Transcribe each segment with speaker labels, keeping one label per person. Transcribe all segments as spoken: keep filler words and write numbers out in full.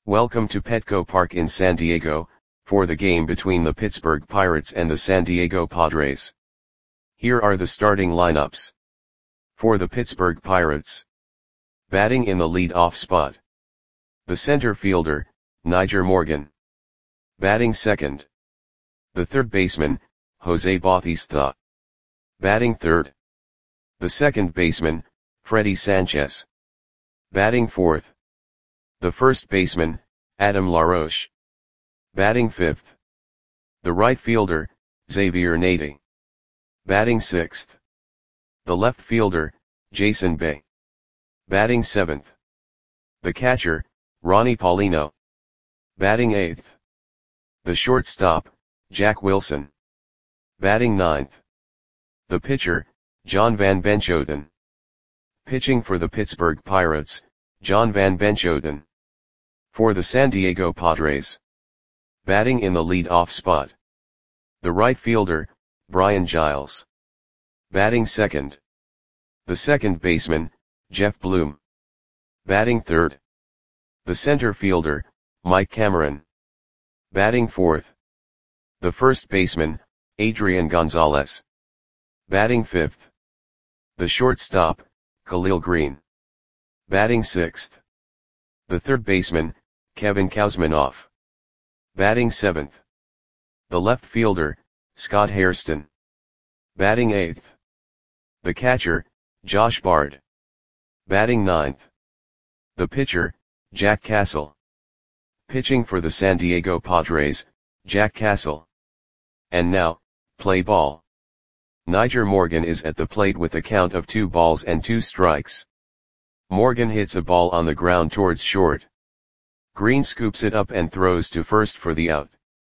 Speaker 1: Welcome to Petco Park in San Diego, for the game between the Pittsburgh Pirates and the San Diego Padres. Here are the starting lineups. For the Pittsburgh Pirates. Batting in the lead-off spot. The center fielder, Nyjer Morgan. Batting second. The third baseman, Jose Bautista. Batting third. The second baseman, Freddy Sanchez. Batting fourth. The first baseman, Adam LaRoche. Batting fifth. The right fielder, Xavier Nady. Batting sixth. The left fielder, Jason Bay. Batting seventh. The catcher, Ronnie Paulino. Batting eighth. The shortstop, Jack Wilson. Batting ninth. The pitcher, John Van Benchoten. Pitching for the Pittsburgh Pirates, John Van Benchoten. For the San Diego Padres. Batting in the lead-off spot. The right fielder, Brian Giles. Batting second. The second baseman, Jeff Bloom. Batting third. The center fielder, Mike Cameron. Batting fourth. The first baseman, Adrian Gonzalez. Batting fifth. The shortstop, Khalil Green. Batting sixth. The third baseman, Kevin Kouzmanoff. Batting seventh. The left fielder, Scott Hairston. Batting eighth. The catcher, Josh Bard. Batting ninth. The pitcher, Jack Castle. Pitching for the San Diego Padres, Jack Castle. And now, play ball. Nyjer Morgan is at the plate with a count of two balls and two strikes. Morgan hits a ball on the ground towards short. Green scoops it up and throws to first for the out.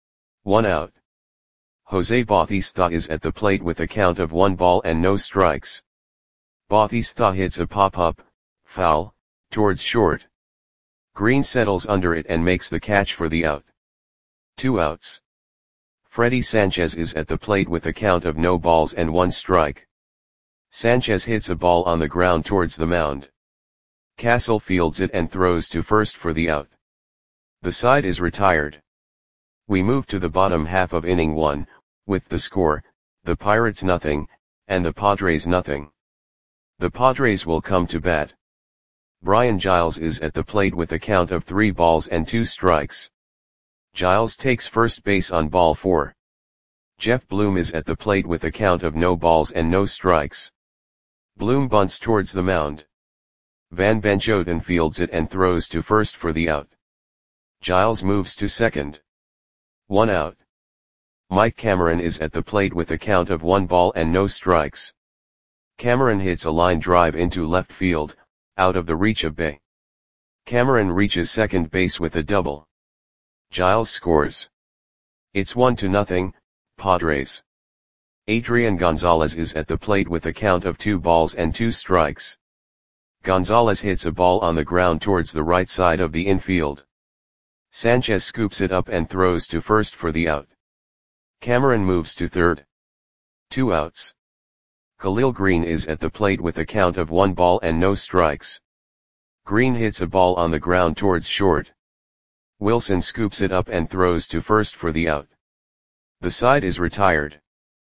Speaker 1: One out. Jose Bautista is at the plate with a count of one ball and no strikes. Bautista hits a pop-up, foul, towards short. Green settles under it and makes the catch for the out. Two outs. Freddy Sanchez is at the plate with a count of no balls and one strike. Sanchez hits a ball on the ground towards the mound. Castle fields it and throws to first for the out. The side is retired. We move to the bottom half of inning one, with the score, the Pirates nothing, and the Padres nothing. The Padres will come to bat. Brian Giles is at the plate with a count of three balls and two strikes. Giles takes first base on ball four. Jeff Bloom is at the plate with a count of no balls and no strikes. Bloom bunts towards the mound. Van Benchoten fields it and throws to first for the out. Giles moves to second. One out. Mike Cameron is at the plate with a count of one ball and no strikes. Cameron hits a line drive into left field, out of the reach of Bay. Cameron reaches second base with a double. Giles scores. It's one to nothing, Padres. Adrian Gonzalez is at the plate with a count of two balls and two strikes. Gonzalez hits a ball on the ground towards the right side of the infield. Sanchez scoops it up and throws to first for the out. Cameron moves to third. Two outs. Khalil Green is at the plate with a count of one ball and no strikes. Green hits a ball on the ground towards short. Wilson scoops it up and throws to first for the out. The side is retired.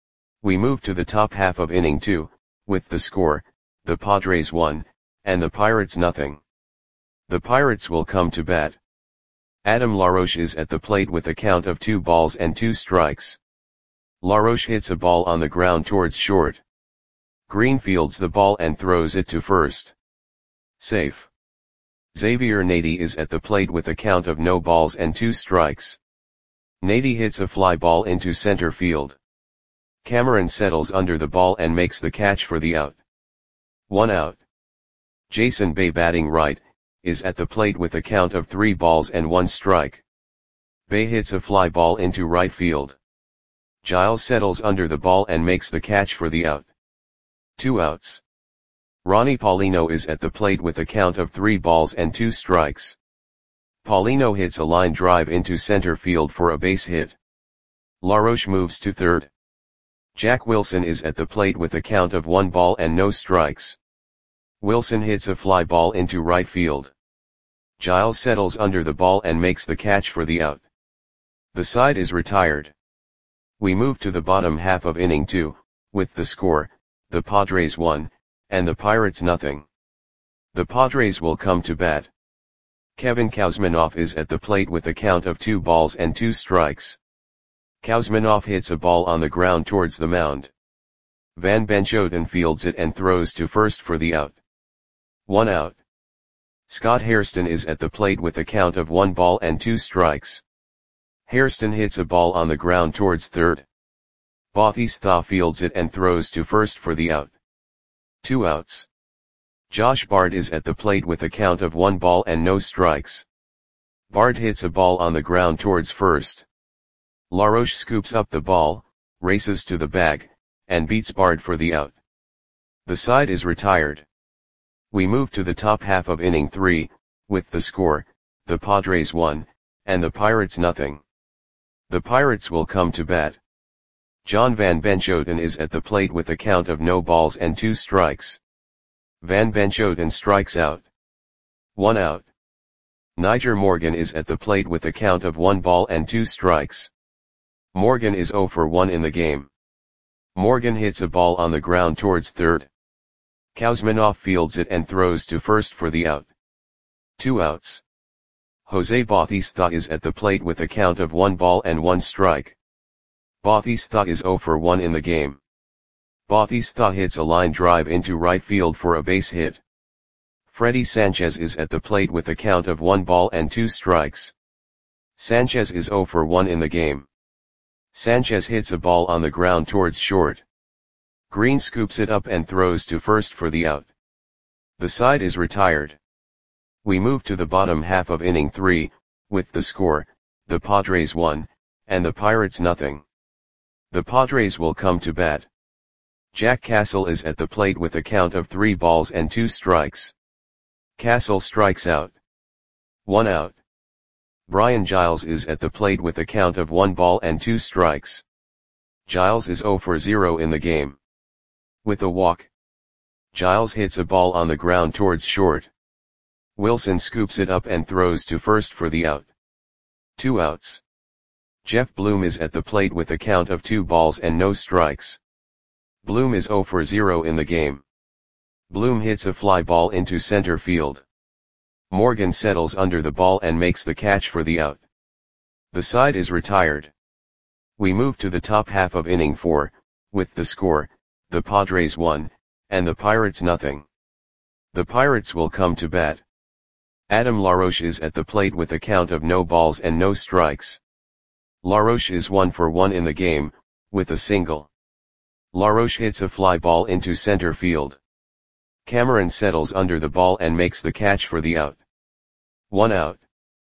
Speaker 1: We move to the top half of inning two, with the score, the Padres one, and the Pirates nothing. The Pirates will come to bat. Adam LaRoche is at the plate with a count of two balls and two strikes. LaRoche hits a ball on the ground towards short. Green fields the ball and throws it to first. Safe. Xavier Nady is at the plate with a count of no balls and two strikes. Nady hits a fly ball into center field. Cameron settles under the ball and makes the catch for the out. One out. Jason Bay, batting right, is at the plate with a count of three balls and one strike. Bay hits a fly ball into right field. Giles settles under the ball and makes the catch for the out. Two outs. Ronnie Paulino is at the plate with a count of three balls and two strikes. Paulino hits a line drive into center field for a base hit. LaRoche moves to third. Jack Wilson is at the plate with a count of one ball and no strikes. Wilson hits a fly ball into right field. Giles settles under the ball and makes the catch for the out. The side is retired. We move to the bottom half of inning two, with the score, the Padres one, and the Pirates nothing. The Padres will come to bat. Kevin Kouzmanoff is at the plate with a count of two balls and two strikes. Kouzmanoff hits a ball on the ground towards the mound. Van Benchoten fields it and throws to first for the out. One out. Scott Hairston is at the plate with a count of one ball and two strikes. Hairston hits a ball on the ground towards third. Bautista fields it and throws to first for the out. Two outs. Josh Bard is at the plate with a count of one ball and no strikes. Bard hits a ball on the ground towards first. LaRoche scoops up the ball, races to the bag, and beats Bard for the out. The side is retired. We move to the top half of inning three, with the score, the Padres one, and the Pirates nothing. The Pirates will come to bat. John Van Benchoten is at the plate with a count of no balls and two strikes. Van Benchoten strikes out. One out. Niger Morgan is at the plate with a count of one ball and two strikes. Morgan is oh for one in the game. Morgan hits a ball on the ground towards third. Kouzmanoff fields it and throws to first for the out. Two outs. Jose Bautista is at the plate with a count of one ball and one strike. Bautista is oh for one in the game. Bautista hits a line drive into right field for a base hit. Freddy Sanchez is at the plate with a count of one ball and two strikes. Sanchez is oh for one in the game. Sanchez hits a ball on the ground towards short. Green scoops it up and throws to first for the out. The side is retired. We move to the bottom half of inning three, with the score, the Padres one, and the Pirates nothing. The Padres will come to bat. Jack Castle is at the plate with a count of three balls and two strikes. Castle strikes out. One out. Brian Giles is at the plate with a count of one ball and two strikes. Giles is oh for zero in the game. With a walk. Giles hits a ball on the ground towards short. Wilson scoops it up and throws to first for the out. Two outs. Jeff Bloom is at the plate with a count of two balls and no strikes. Bloom is oh for zero in the game. Bloom hits a fly ball into center field. Morgan settles under the ball and makes the catch for the out. The side is retired. We move to the top half of inning four, with the score, the Padres one, and the Pirates nothing. The Pirates will come to bat. Adam LaRoche is at the plate with a count of no balls and no strikes. LaRoche is one for one in the game, with a single. LaRoche hits a fly ball into center field. Cameron settles under the ball and makes the catch for the out. One out.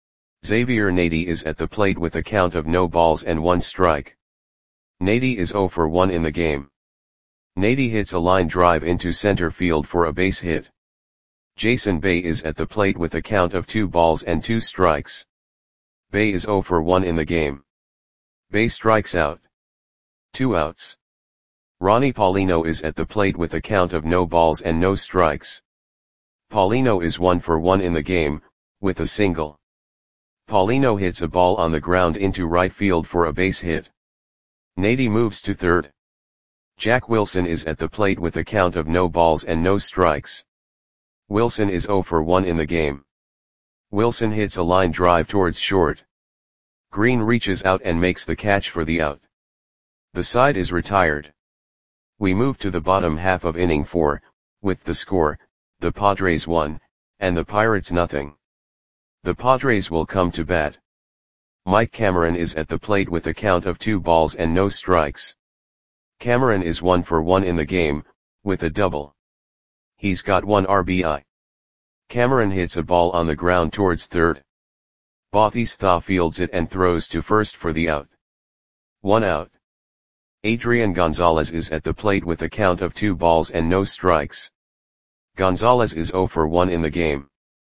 Speaker 1: Xavier Nady is at the plate with a count of no balls and one strike. Nady is oh for one in the game. Nady hits a line drive into center field for a base hit. Jason Bay is at the plate with a count of two balls and two strikes. Bay is oh for one in the game. Bay strikes out. Two outs. Ronnie Paulino is at the plate with a count of no balls and no strikes. Paulino is one for one in the game, with a single. Paulino hits a ball on the ground into right field for a base hit. Nady moves to third. Jack Wilson is at the plate with a count of no balls and no strikes. Wilson is oh for one in the game. Wilson hits a line drive towards short. Green reaches out and makes the catch for the out. The side is retired. We move to the bottom half of inning four, with the score, the Padres one, and the Pirates nothing. The Padres will come to bat. Mike Cameron is at the plate with a count of two balls and no strikes. Cameron is one for one in the game, with a double. He's got one R B I. Cameron hits a ball on the ground towards third. Bautista fields it and throws to first for the out. One out. Adrian Gonzalez is at the plate with a count of two balls and no strikes. Gonzalez is oh for one in the game.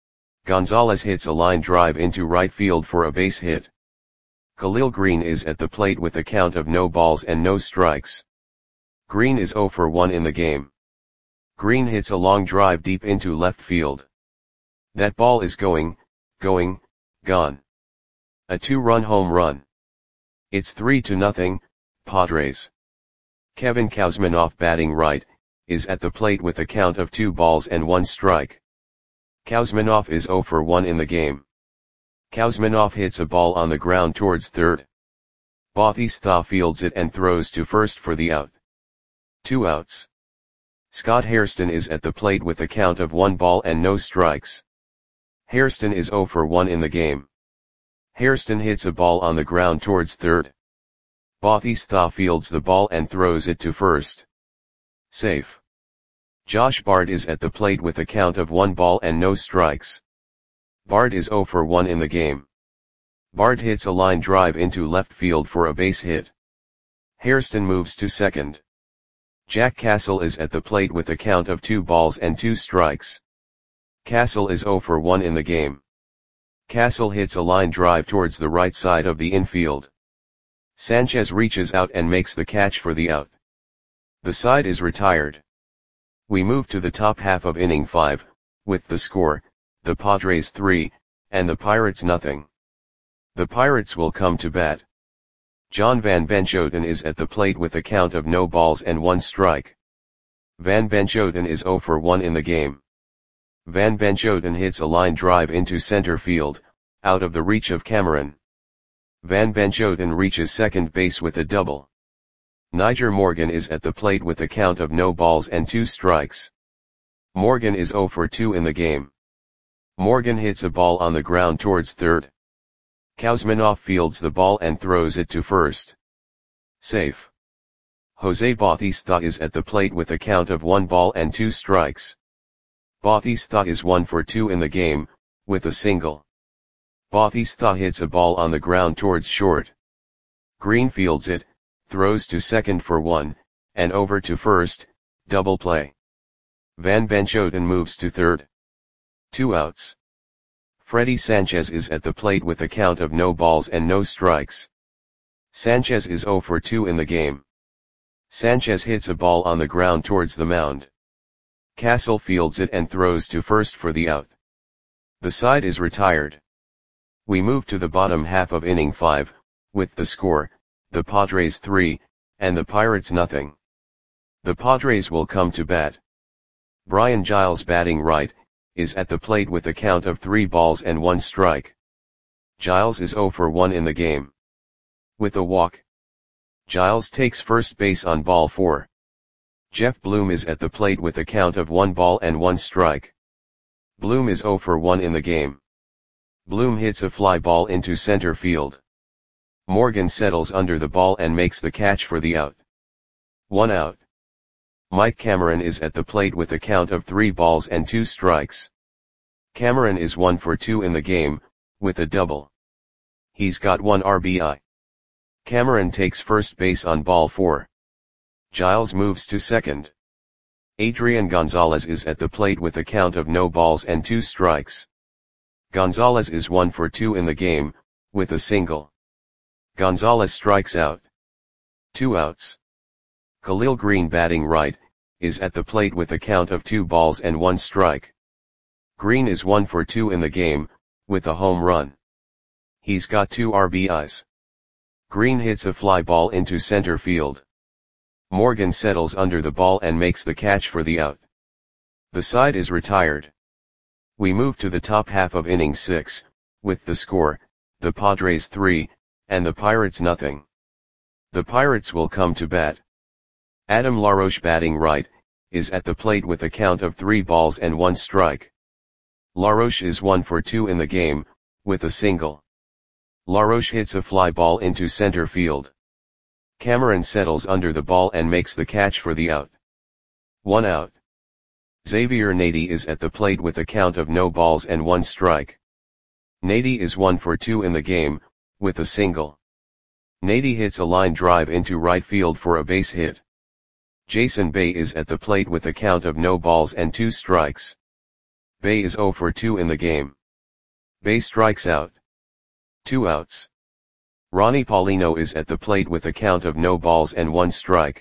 Speaker 1: Gonzalez hits a line drive into right field for a base hit. Khalil Green is at the plate with a count of no balls and no strikes. Green is oh for one in the game. Green hits a long drive deep into left field. That ball is going, going, gone. A two-run home run. It's three to nothing, Padres. Kevin Kouzmanoff batting right, is at the plate with a count of two balls and one strike. Kouzmanoff is zero for one in the game. Kouzmanoff hits a ball on the ground towards third. Bautista fields it and throws to first for the out. Two outs. Scott Hairston is at the plate with a count of one ball and no strikes. Hairston is zero for one in the game. Hairston hits a ball on the ground towards third. Bautista fields the ball and throws it to first. Safe. Josh Bard is at the plate with a count of one ball and no strikes. Bard is zero for one in the game. Bard hits a line drive into left field for a base hit. Hairston moves to second. Jack Castle is at the plate with a count of two balls and two strikes. Castle is zero for one in the game. Castle hits a line drive towards the right side of the infield. Sanchez reaches out and makes the catch for the out. The side is retired. We move to the top half of inning five, with the score, the Padres three, and the Pirates nothing. The Pirates will come to bat. John Van Benchoten is at the plate with a count of no balls and one strike. Van Benchoten is zero for one in the game. Van Benchoten hits a line drive into center field, out of the reach of Cameron. Van Benchoten reaches second base with a double. Nyjer Morgan is at the plate with a count of no balls and two strikes. Morgan is zero for two in the game. Morgan hits a ball on the ground towards third. Kouzmanoff fields the ball and throws it to first. Safe. Jose Bautista is at the plate with a count of one ball and two strikes. Bautista is one for two in the game, with a single. Bautista hits a ball on the ground towards short. Green fields it, throws to second for one, and over to first, double play. Van Benchoten moves to third. Two outs. Freddy Sanchez is at the plate with a count of no balls and no strikes. Sanchez is zero for two in the game. Sanchez hits a ball on the ground towards the mound. Castle fields it and throws to first for the out. The side is retired. We move to the bottom half of inning five, with the score, the Padres three, and the Pirates nothing. The Padres will come to bat. Brian Giles batting right, is at the plate with a count of three balls and one strike. Giles is zero for one in the game. With a walk. Giles takes first base on ball four. Jeff Bloom is at the plate with a count of one ball and one strike. Bloom is zero for one in the game. Bloom hits a fly ball into center field. Morgan settles under the ball and makes the catch for the out. One out. Mike Cameron is at the plate with a count of three balls and two strikes. Cameron is one for two in the game, with a double. He's got one R B I. Cameron takes first base on ball four. Giles moves to second. Adrian Gonzalez is at the plate with a count of no balls and two strikes. Gonzalez is one for two in the game, with a single. Gonzalez strikes out. Two outs. Khalil Green batting right, is at the plate with a count of two balls and one strike. Green is one for two in the game, with a home run. He's got two R B Is. Green hits a fly ball into center field. Morgan settles under the ball and makes the catch for the out. The side is retired. We move to the top half of inning six, with the score, the Padres three, and the Pirates nothing. The Pirates will come to bat. Adam LaRoche batting right, is at the plate with a count of three balls and one strike. LaRoche is one for two in the game, with a single. LaRoche hits a fly ball into center field. Cameron settles under the ball and makes the catch for the out. One out. Xavier Nady is at the plate with a count of no balls and one strike. Nady is one for two in the game, with a single. Nady hits a line drive into right field for a base hit. Jason Bay is at the plate with a count of no balls and two strikes. Bay is zero for two in the game. Bay strikes out. Two outs. Ronnie Paulino is at the plate with a count of no balls and one strike.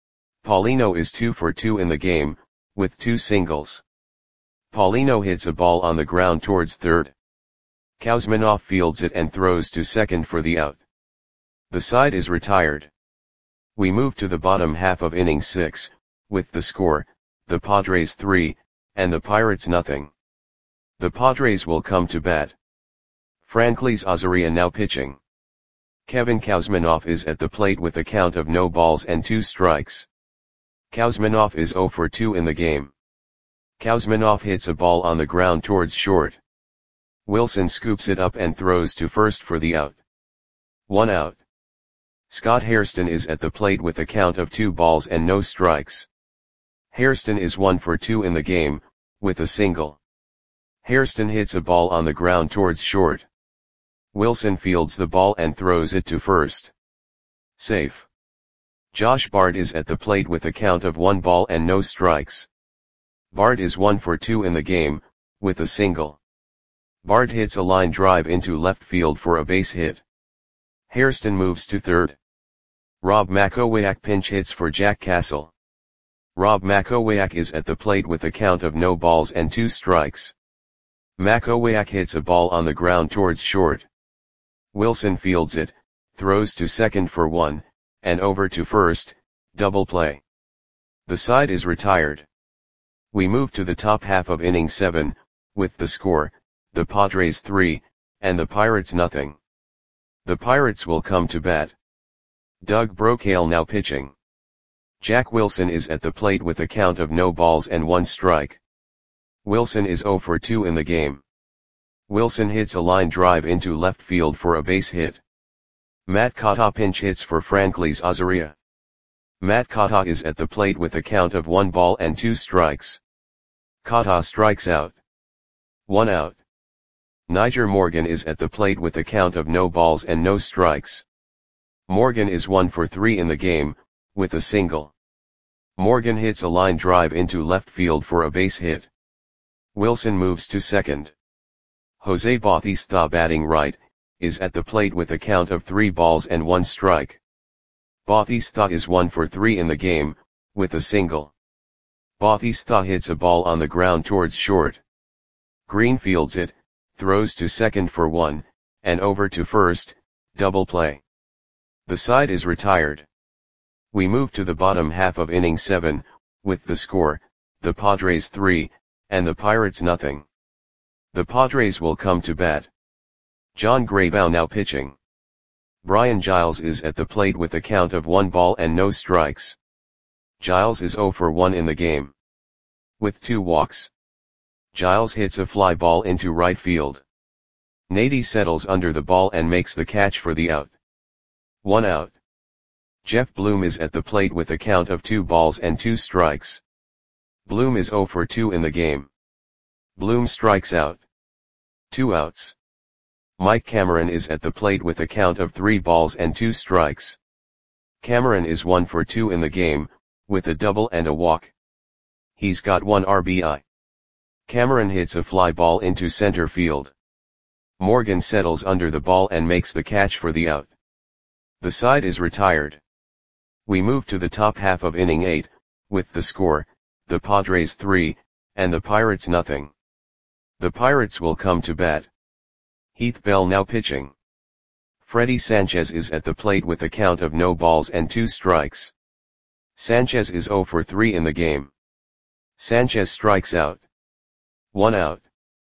Speaker 1: Paulino is two for two in the game, with two singles. Paulino hits a ball on the ground towards third. Kuzminov fields it and throws to second for the out. The side is retired. We move to the bottom half of inning six, with the score, the Padres three, and the Pirates nothing. The Padres will come to bat. Franklin Azaria now pitching. Kevin Kuzminov is at the plate with a count of no balls and two strikes. Kuzminov is zero for two in the game. Kuzminov hits a ball on the ground towards short. Wilson scoops it up and throws to first for the out. One out. Scott Hairston is at the plate with a count of two balls and no strikes. Hairston is one for two in the game, with a single. Hairston hits a ball on the ground towards short. Wilson fields the ball and throws it to first. Safe. Josh Bard is at the plate with a count of one ball and no strikes. Bard is one for two in the game, with a single. Bard hits a line drive into left field for a base hit. Hairston moves to third. Rob Makowiak pinch hits for Jack Castle. Rob Makowiak is at the plate with a count of no balls and two strikes. Makowiak hits a ball on the ground towards short. Wilson fields it, throws to second for one, and over to first, double play. The side is retired. We move to the top half of inning seven, with the score, the Padres three, and the Pirates nothing. The Pirates will come to bat. Doug Brocail now pitching. Jack Wilson is at the plate with a count of no balls and one strike. Wilson is zero for two in the game. Wilson hits a line drive into left field for a base hit. Matt Kata pinch hits for Franklin Azaria. Matt Kata is at the plate with a count of one ball and two strikes. Kata strikes out. One out. Niger Morgan is at the plate with a count of no balls and no strikes. Morgan is one for three in the game, with a single. Morgan hits a line drive into left field for a base hit. Wilson moves to second. Jose Bautista batting right, is at the plate with a count of three balls and one strike. Bautista is one for three in the game, with a single. Bautista hits a ball on the ground towards short. Green fields it, throws to second for one, and over to first, double play. The side is retired. We move to the bottom half of inning seven, with the score, the Padres three, and the Pirates nothing. The Padres will come to bat. John Graybow now pitching. Brian Giles is at the plate with a count of one ball and no strikes. Giles is zero for one in the game. With two walks. Giles hits a fly ball into right field. Nady settles under the ball and makes the catch for the out. One out. Jeff Bloom is at the plate with a count of two balls and two strikes. Bloom is zero for two in the game. Bloom strikes out. Two outs. Mike Cameron is at the plate with a count of three balls and two strikes. Cameron is one for two in the game, with a double and a walk. He's got one R B I. Cameron hits a fly ball into center field. Morgan settles under the ball and makes the catch for the out. The side is retired. We move to the top half of inning eight, with the score, the Padres three, and the Pirates nothing. The Pirates will come to bat. Heath Bell now pitching. Freddie Sanchez is at the plate with a count of no balls and two strikes. Sanchez is zero for three in the game. Sanchez strikes out. One out.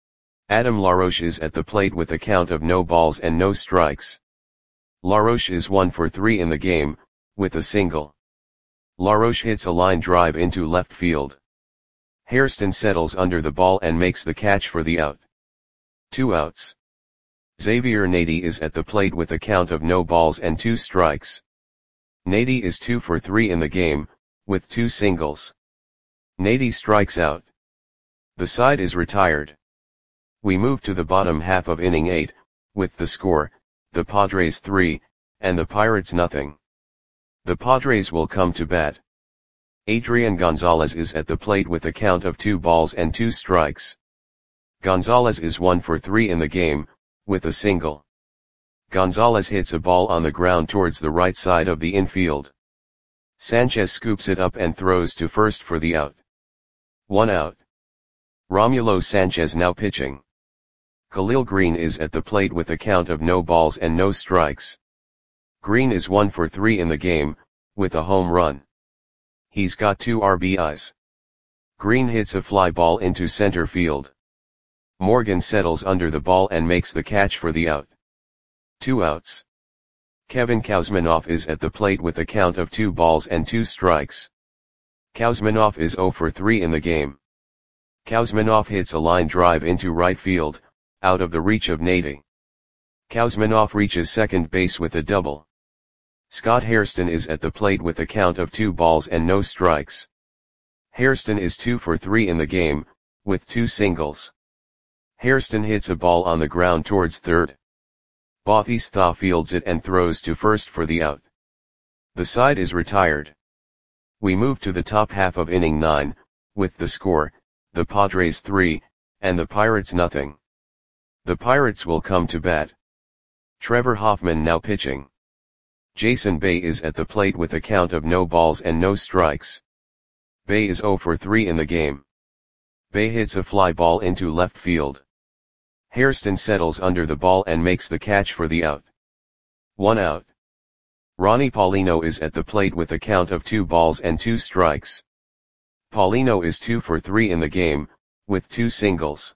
Speaker 1: Adam LaRoche is at the plate with a count of no balls and no strikes. LaRoche is one for three in the game, with a single. LaRoche hits a line drive into left field. Hairston settles under the ball and makes the catch for the out. Two outs. Xavier Nady is at the plate with a count of no balls and two strikes. Nady is two for three in the game, with two singles. Nady strikes out. The side is retired. We move to the bottom half of inning eight, with the score, the Padres three, and the Pirates nothing. The Padres will come to bat. Adrian Gonzalez is at the plate with a count of two balls and two strikes. Gonzalez is one for three in the game, with a single. Gonzalez hits a ball on the ground towards the right side of the infield. Sanchez scoops it up and throws to first for the out. One out. Romulo Sanchez now pitching. Khalil Greene is at the plate with a count of no balls and no strikes. Greene is one for three in the game, with a home run. He's got two R B Is. Greene hits a fly ball into center field. Morgan settles under the ball and makes the catch for the out. Two outs. Kevin Kouzmanoff is at the plate with a count of two balls and two strikes. Kouzmanoff is zero for three in the game. Kouzmanoff hits a line drive into right field, out of the reach of Nady. Kouzmanoff reaches second base with a double. Scott Hairston is at the plate with a count of two balls and no strikes. Hairston is two for three in the game, with two singles. Hairston hits a ball on the ground towards third. Bautista fields it and throws to first for the out. The side is retired. We move to the top half of inning nine, with the score, the Padres three, and the Pirates nothing. The Pirates will come to bat. Trevor Hoffman now pitching. Jason Bay is at the plate with a count of no balls and no strikes. Bay is zero for three in the game. Bay hits a fly ball into left field. Hairston settles under the ball and makes the catch for the out. One out. Ronnie Paulino is at the plate with a count of two balls and two strikes. Paulino is two for three in the game, with two singles.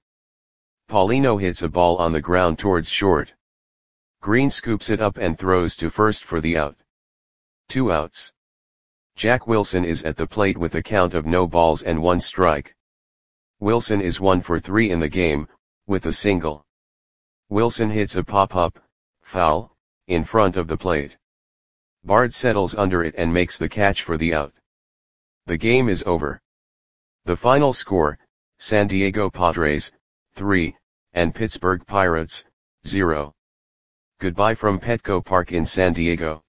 Speaker 1: Paulino hits a ball on the ground towards short. Greene scoops it up and throws to first for the out. Two outs. Jack Wilson is at the plate with a count of no balls and one strike. Wilson is one for three in the game, with a single. Wilson hits a pop-up, foul, in front of the plate. Bard settles under it and makes the catch for the out. The game is over. The final score, San Diego Padres, three, and Pittsburgh Pirates, zero. Goodbye from Petco Park in San Diego.